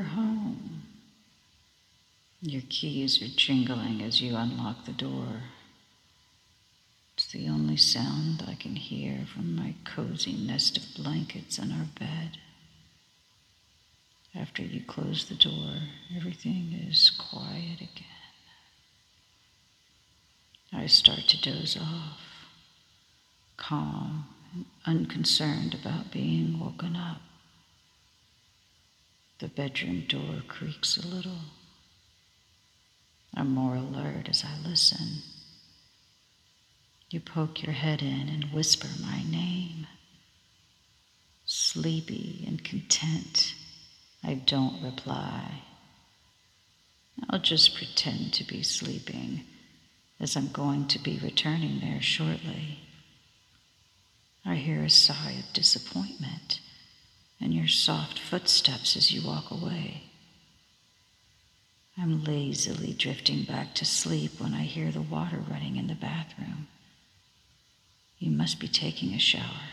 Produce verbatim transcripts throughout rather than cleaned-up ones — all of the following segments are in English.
You're home. Your keys are jingling as you unlock the door. It's the only sound I can hear from my cozy nest of blankets in our bed. After you close the door, everything is quiet again. I start to doze off, calm and unconcerned about being woken up. The bedroom door creaks a little. I'm more alert as I listen. You poke your head in and whisper my name. Sleepy and content, I don't reply. I'll just pretend to be sleeping, as I'm going to be returning there shortly. I hear a sigh of disappointment and your soft footsteps as you walk away. I'm lazily drifting back to sleep when I hear the water running in the bathroom. You must be taking a shower.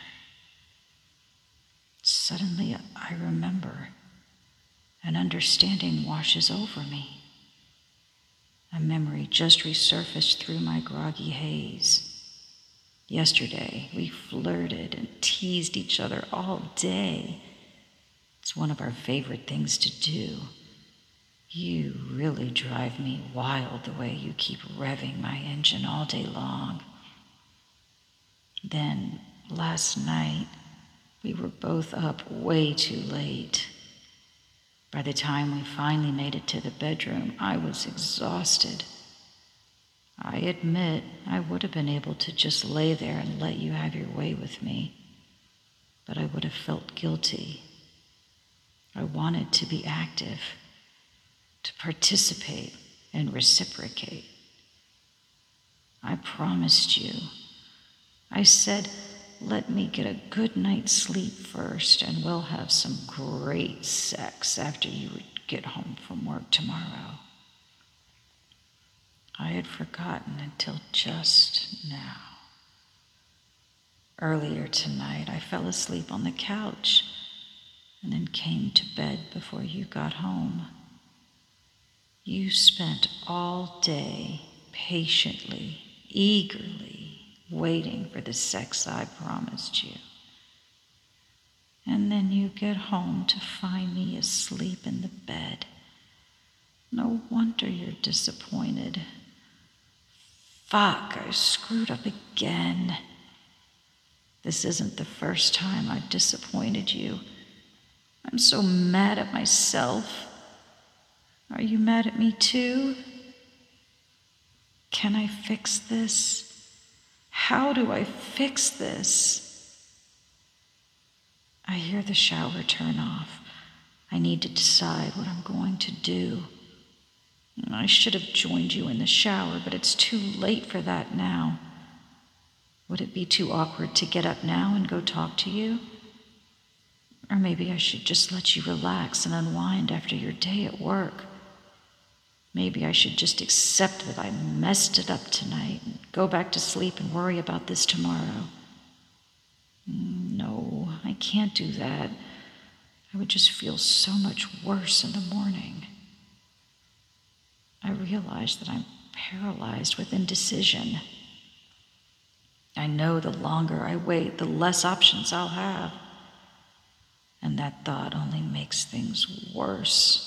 Suddenly, I remember. An understanding washes over me. A memory just resurfaced through my groggy haze. Yesterday, we flirted and teased each other all day. It's one of our favorite things to do. You really drive me wild the way you keep revving my engine all day long. Then, last night, we were both up way too late. By the time we finally made it to the bedroom, I was exhausted. I admit I would have been able to just lay there and let you have your way with me, but I would have felt guilty. I wanted to be active, to participate and reciprocate. I promised you. I said, let me get a good night's sleep first, and we'll have some great sex after you get home from work tomorrow. I had forgotten until just now. Earlier tonight, I fell asleep on the couch and then came to bed before you got home. You spent all day patiently, eagerly waiting for the sex I promised you. And then you get home to find me asleep in the bed. No wonder you're disappointed. Fuck, I screwed up again. This isn't the first time I've disappointed you. I'm so mad at myself. Are you mad at me too? Can I fix this? How do I fix this? I hear the shower turn off. I need to decide what I'm going to do. I should have joined you in the shower, but it's too late for that now. Would it be too awkward to get up now and go talk to you? Or maybe I should just let you relax and unwind after your day at work. Maybe I should just accept that I messed it up tonight and go back to sleep and worry about this tomorrow. No, I can't do that. I would just feel so much worse in the morning. I realize that I'm paralyzed with indecision. I know the longer I wait, the less options I'll have. And that thought only makes things worse.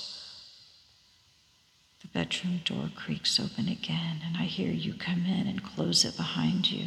The bedroom door creaks open again, and I hear you come in and close it behind you.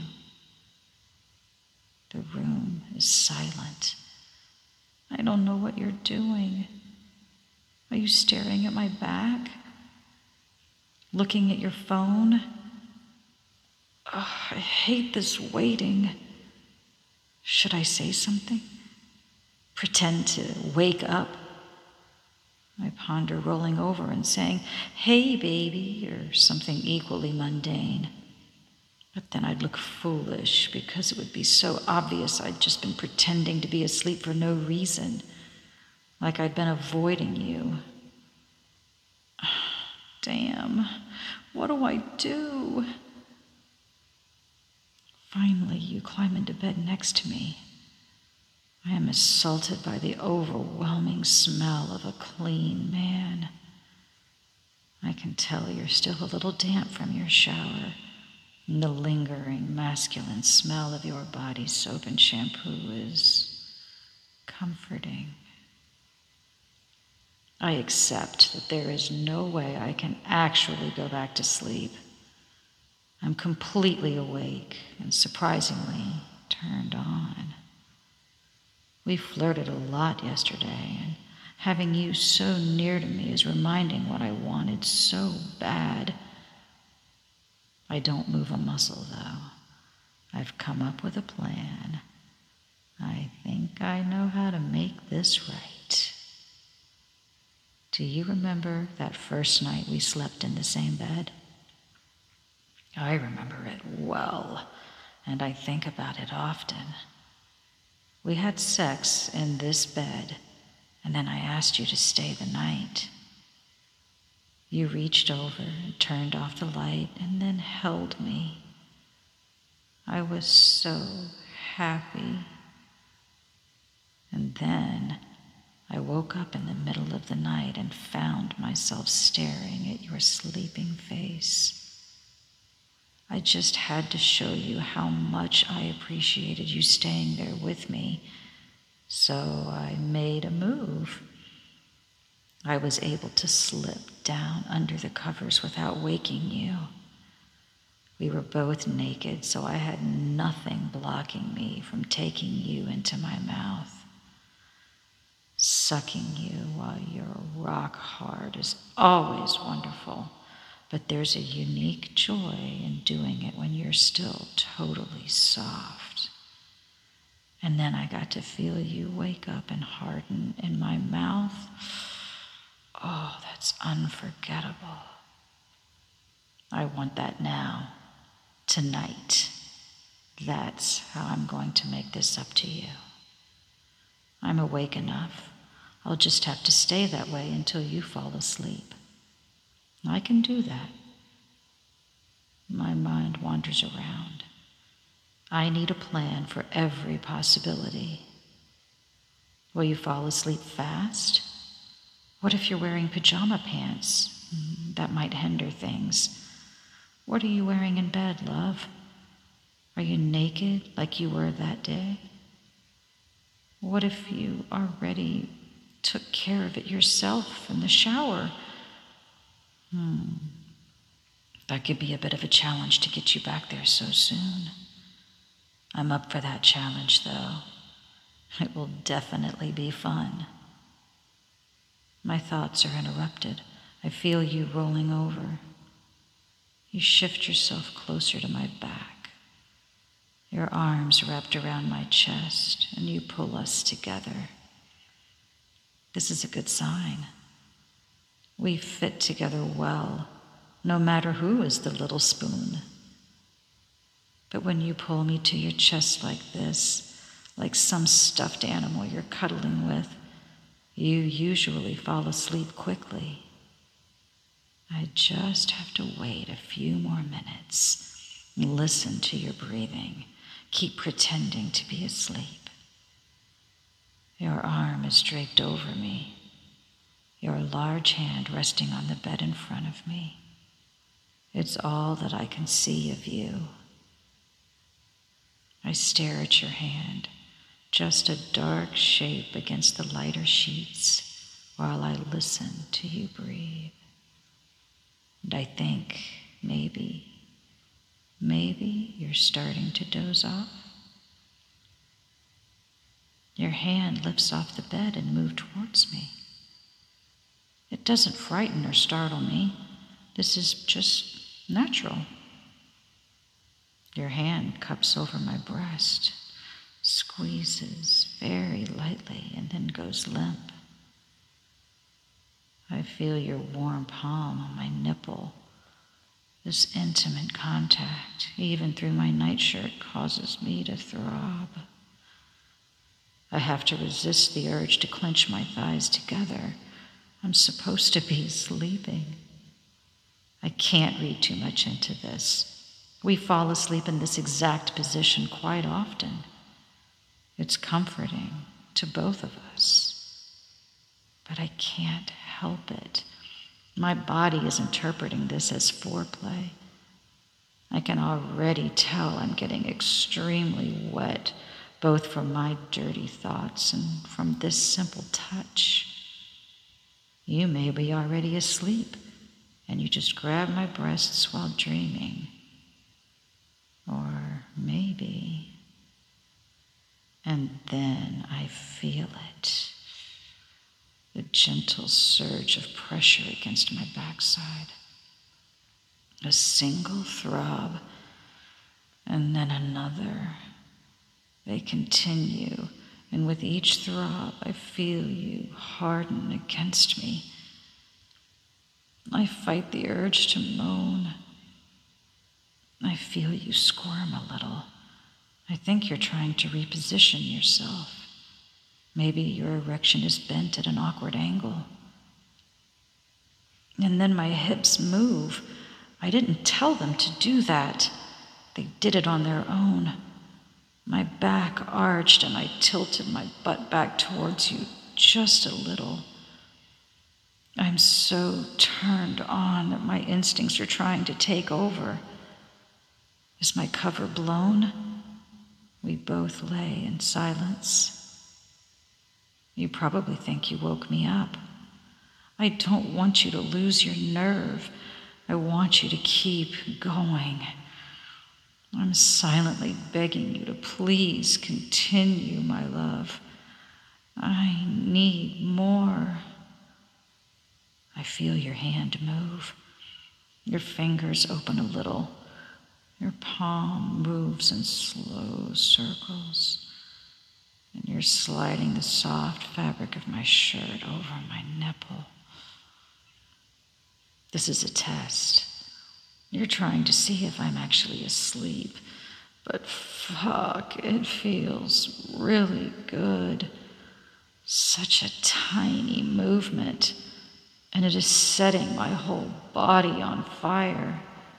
The room is silent. I don't know what you're doing. Are you staring at my back? Looking at your phone? Oh, I hate this waiting. Should I say something? Pretend to wake up? I ponder rolling over and saying, hey, baby, or something equally mundane. But then I'd look foolish because it would be so obvious I'd just been pretending to be asleep for no reason, like I'd been avoiding you. Damn, what do I do? Finally, you climb into bed next to me. I am assaulted by the overwhelming smell of a clean man. I can tell you're still a little damp from your shower, and the lingering masculine smell of your body soap and shampoo is comforting. I accept that there is no way I can actually go back to sleep. I'm completely awake and surprisingly turned on. We flirted a lot yesterday, and having you so near to me is reminding what I wanted so bad. I don't move a muscle, though. I've come up with a plan. I think I know how to make this right. Do you remember that first night we slept in the same bed? I remember it well, and I think about it often. We had sex in this bed, and then I asked you to stay the night. You reached over and turned off the light and then held me. I was so happy. And then I woke up in the middle of the night and found myself staring at your sleeping face. I just had to show you how much I appreciated you staying there with me, so I made a move. I was able to slip down under the covers without waking you. We were both naked, so I had nothing blocking me from taking you into my mouth. Sucking you while you're rock hard is always wonderful. But there's a unique joy in doing it when you're still totally soft. And then I got to feel you wake up and harden in my mouth. Oh, that's unforgettable. I want that now, tonight. That's how I'm going to make this up to you. I'm awake enough. I'll just have to stay that way until you fall asleep. I can do that. My mind wanders around. I need a plan for every possibility. Will you fall asleep fast? What if you're wearing pajama pants? That might hinder things. What are you wearing in bed, love? Are you naked like you were that day? What if you already took care of it yourself in the shower? Hmm. That could be a bit of a challenge to get you back there so soon. I'm up for that challenge, though. It will definitely be fun. My thoughts are interrupted. I feel you rolling over. You shift yourself closer to my back. Your arms wrapped around my chest, and you pull us together. This is a good sign. We fit together well, no matter who is the little spoon. But when you pull me to your chest like this, like some stuffed animal you're cuddling with, you usually fall asleep quickly. I just have to wait a few more minutes and listen to your breathing. Keep pretending to be asleep. Your arm is draped over me, your large hand resting on the bed in front of me. It's all that I can see of you. I stare at your hand, just a dark shape against the lighter sheets, while I listen to you breathe. And I think maybe, maybe you're starting to doze off. Your hand lifts off the bed and moves towards me. It doesn't frighten or startle me. This is just natural. Your hand cups over my breast, squeezes very lightly, and then goes limp. I feel your warm palm on my nipple. This intimate contact, even through my nightshirt, causes me to throb. I have to resist the urge to clench my thighs together. I'm supposed to be sleeping. I can't read too much into this. We fall asleep in this exact position quite often. It's comforting, to both of us. But I can't help it. My body is interpreting this as foreplay. I can already tell I'm getting extremely wet, both from my dirty thoughts and from this simple touch. You may be already asleep, and you just grab my breasts while dreaming. Or maybe, and then I feel it. The gentle surge of pressure against my backside. A single throb, and then another. They continue, and with each throb, I feel you harden against me. I fight the urge to moan. I feel you squirm a little. I think you're trying to reposition yourself. Maybe your erection is bent at an awkward angle. And then my hips move. I didn't tell them to do that. They did it on their own. My back arched and I tilted my butt back towards you just a little. I'm so turned on that my instincts are trying to take over. Is my cover blown? We both lay in silence. You probably think you woke me up. I don't want you to lose your nerve. I want you to keep going. I'm silently begging you to please continue, my love. I need more. I feel your hand move. Your fingers open a little. Your palm moves in slow circles. And you're sliding the soft fabric of my shirt over my nipple. This is a test. You're trying to see if I'm actually asleep. But fuck, it feels really good. Such a tiny movement. And it is setting my whole body on fire.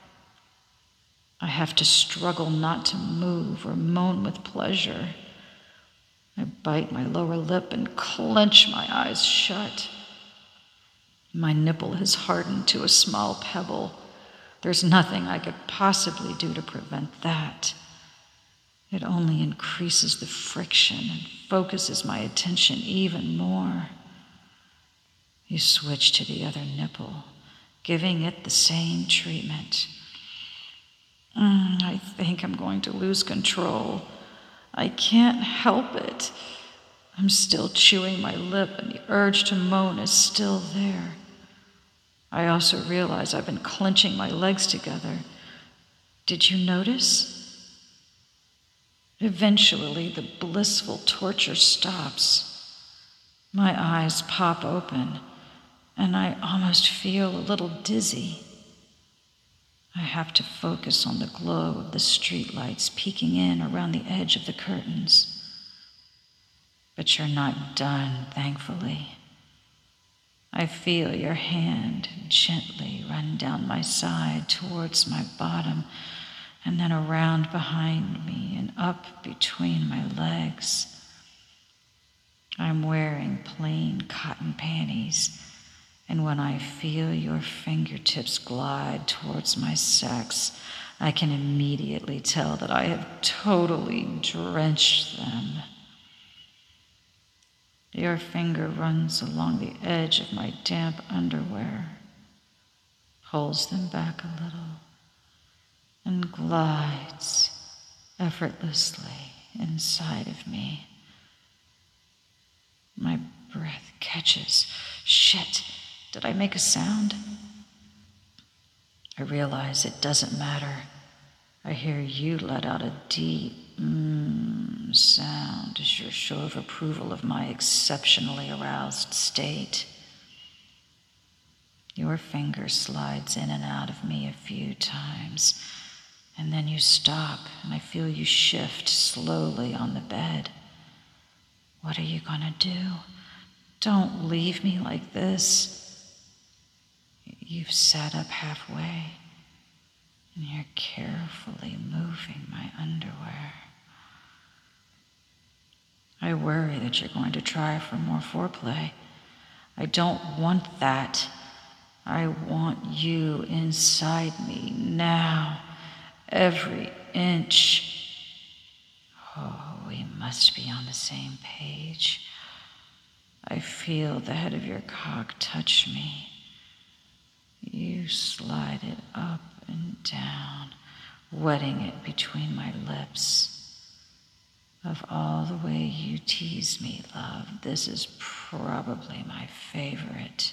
I have to struggle not to move or moan with pleasure. I bite my lower lip and clench my eyes shut. My nipple has hardened to a small pebble. There's nothing I could possibly do to prevent that. It only increases the friction and focuses my attention even more. You switch to the other nipple, giving it the same treatment. Mm, I think I'm going to lose control. I can't help it. I'm still chewing my lip and the urge to moan is still there. I also realize I've been clenching my legs together. Did you notice? Eventually, the blissful torture stops. My eyes pop open, and I almost feel a little dizzy. I have to focus on the glow of the streetlights peeking in around the edge of the curtains. But you're not done, thankfully. I feel your hand gently run down my side towards my bottom, and then around behind me and up between my legs. I'm wearing plain cotton panties, and when I feel your fingertips glide towards my sex, I can immediately tell that I have totally drenched them. Your finger runs along the edge of my damp underwear, pulls them back a little, and glides effortlessly inside of me. My breath catches. Shit, did I make a sound? I realize it doesn't matter. I hear you let out a deep mmm sound as your show of approval of my exceptionally aroused state. Your finger slides in and out of me a few times, and then you stop, and I feel you shift slowly on the bed. What are you gonna do? Don't leave me like this. You've sat up halfway, and you're carefully moving my underwear. I worry that you're going to try for more foreplay. I don't want that. I want you inside me now, every inch. Oh, we must be on the same page. I feel the head of your cock touch me. You slide it up and down, wetting it between my lips. Of all the way you tease me, love, this is probably my favorite.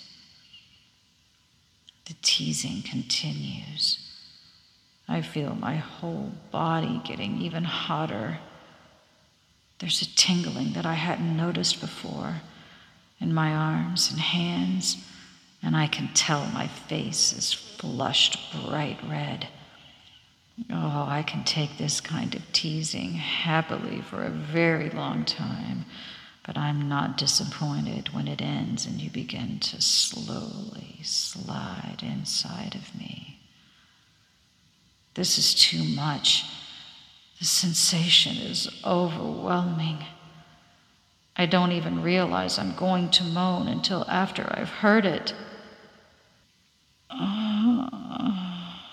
The teasing continues. I feel my whole body getting even hotter. There's a tingling that I hadn't noticed before in my arms and hands, and I can tell my face is flushed bright red. Oh, I can take this kind of teasing happily for a very long time, but I'm not disappointed when it ends and you begin to slowly slide inside of me. This is too much. The sensation is overwhelming. I don't even realize I'm going to moan until after I've heard it. Uh,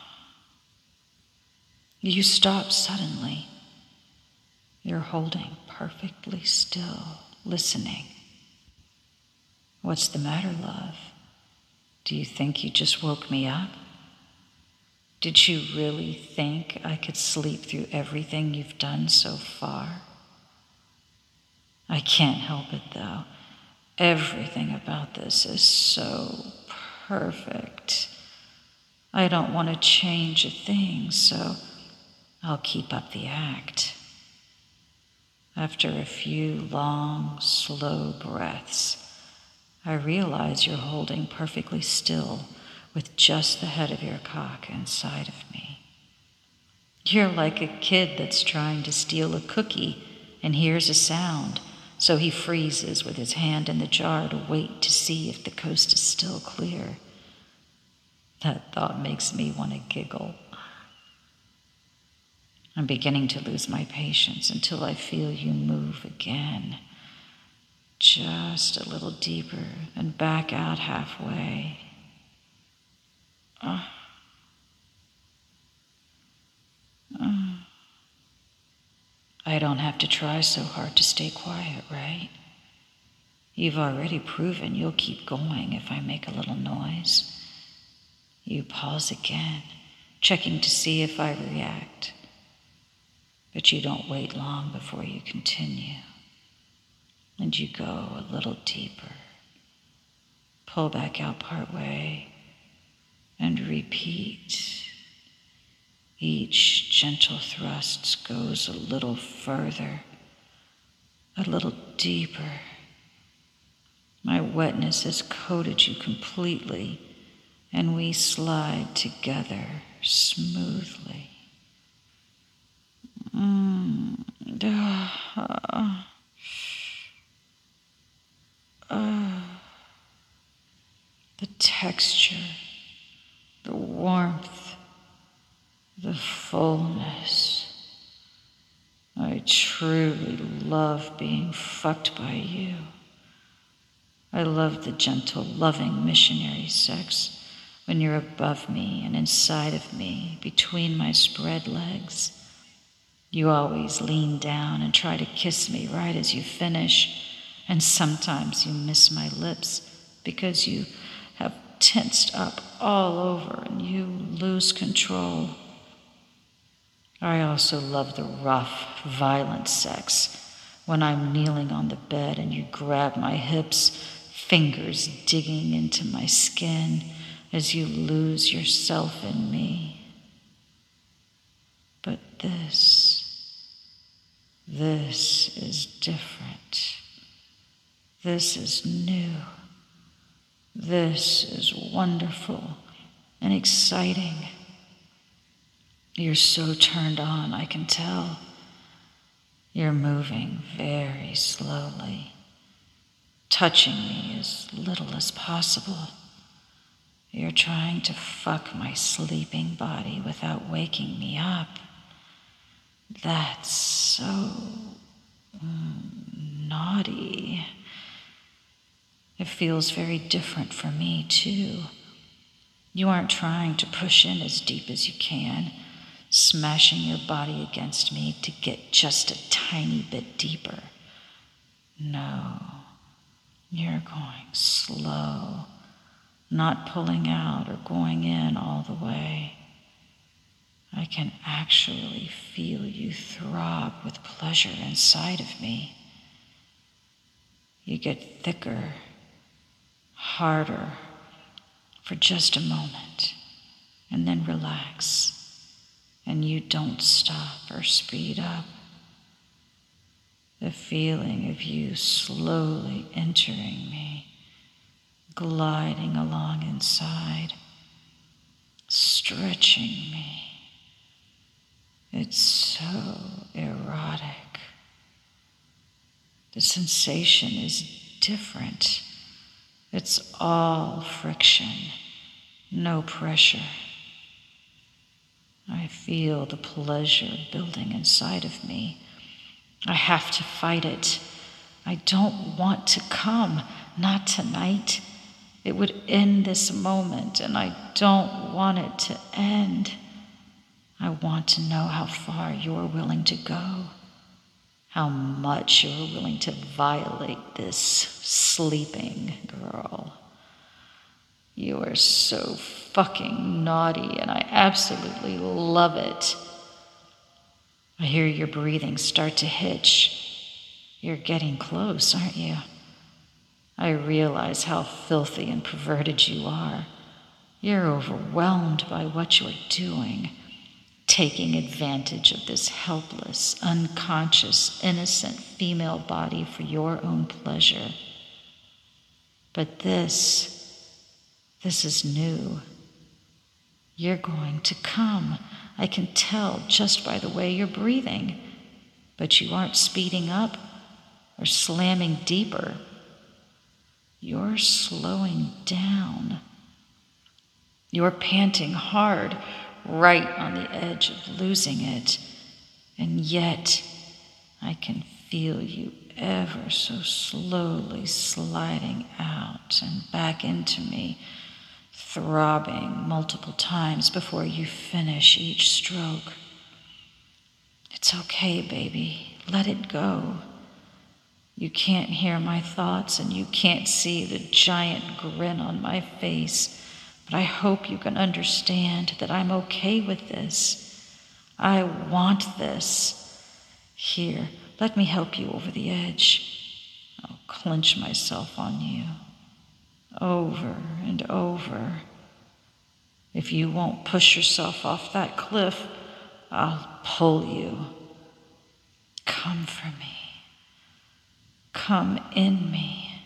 you stop suddenly. You're holding perfectly still, listening. What's the matter, love? Do you think you just woke me up? Did you really think I could sleep through everything you've done so far? I can't help it, though. Everything about this is so perfect. I don't want to change a thing, so I'll keep up the act. After a few long, slow breaths, I realize you're holding perfectly still with just the head of your cock inside of me. You're like a kid that's trying to steal a cookie and hears a sound, so he freezes with his hand in the jar to wait to see if the coast is still clear. That thought makes me want to giggle. I'm beginning to lose my patience until I feel you move again. Just a little deeper and back out halfway. Uh, uh. I don't have to try so hard to stay quiet, right? You've already proven you'll keep going if I make a little noise. You pause again, checking to see if I react. But you don't wait long before you continue. And you go a little deeper. Pull back out part way and repeat. Each gentle thrust goes a little further, a little deeper. My wetness has coated you completely, and we slide together smoothly. Mm. Uh, uh, the texture, the warmth, the fullness. I truly love being fucked by you. I love the gentle, loving missionary sex when you're above me and inside of me, between my spread legs. You always lean down and try to kiss me right as you finish, and sometimes you miss my lips because you have tensed up all over and you lose control. I also love the rough, violent sex when I'm kneeling on the bed and you grab my hips, fingers digging into my skin as you lose yourself in me. But this, this is different. This is new. This is wonderful and exciting. You're so turned on, I can tell. You're moving very slowly, touching me as little as possible. You're trying to fuck my sleeping body without waking me up. That's so mm, naughty. It feels very different for me, too. You aren't trying to push in as deep as you can, smashing your body against me to get just a tiny bit deeper. No, you're going slow, not pulling out or going in all the way. I can actually feel you throb with pleasure inside of me. You get thicker, harder for just a moment, and then relax, and you don't stop or speed up. The feeling of you slowly entering me, gliding along inside, stretching me. It's so erotic. The sensation is different. It's all friction, no pressure. I feel the pleasure building inside of me. I have to fight it. I don't want to come, not tonight. It would end this moment, and I don't want it to end. I want to know how far you're willing to go, how much you're willing to violate this sleeping girl. You are so fucking naughty, and I absolutely love it. I hear your breathing start to hitch. You're getting close, aren't you? I realize how filthy and perverted you are. You're overwhelmed by what you're doing, taking advantage of this helpless, unconscious, innocent female body for your own pleasure. But this, this is new. You're going to come. I can tell just by the way you're breathing. But you aren't speeding up or slamming deeper. You're slowing down. You're panting hard, right on the edge of losing it. And yet, I can feel you ever so slowly sliding out and back into me, throbbing multiple times before you finish each stroke. It's okay, baby. Let it go. You can't hear my thoughts and you can't see the giant grin on my face. But I hope you can understand that I'm okay with this. I want this. Here, let me help you over the edge. I'll clench myself on you, over and over. If you won't push yourself off that cliff, I'll pull you. Come for me. Come in me.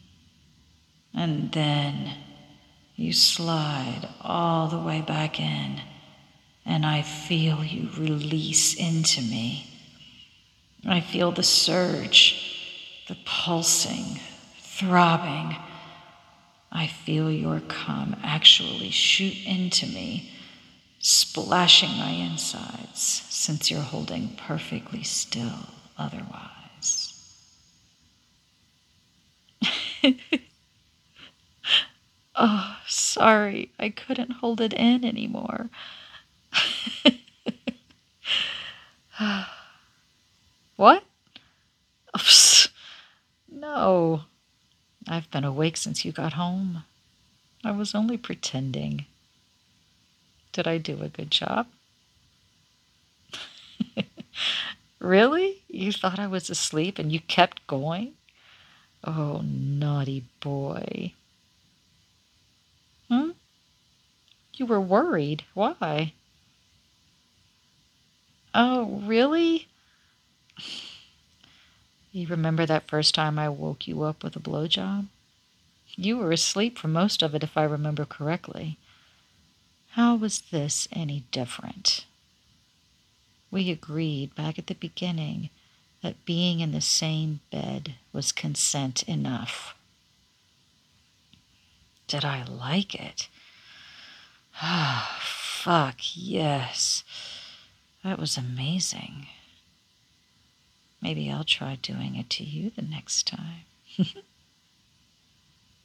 And then you slide all the way back in, and I feel you release into me. I feel the surge, the pulsing, throbbing. I feel your cum actually shoot into me, splashing my insides, since you're holding perfectly still otherwise. Oh, sorry, I couldn't hold it in anymore. What? Oops. No, I've been awake since you got home. I was only pretending. Did I do a good job? Really? You thought I was asleep and you kept going? Oh, naughty boy. Hmm? You were worried. Why? Oh, really? You remember that first time I woke you up with a blowjob? You were asleep for most of it, if I remember correctly. How was this any different? We agreed back at the beginning that being in the same bed was consent enough. Did I like it? Ah, fuck, yes. That was amazing. Maybe I'll try doing it to you the next time.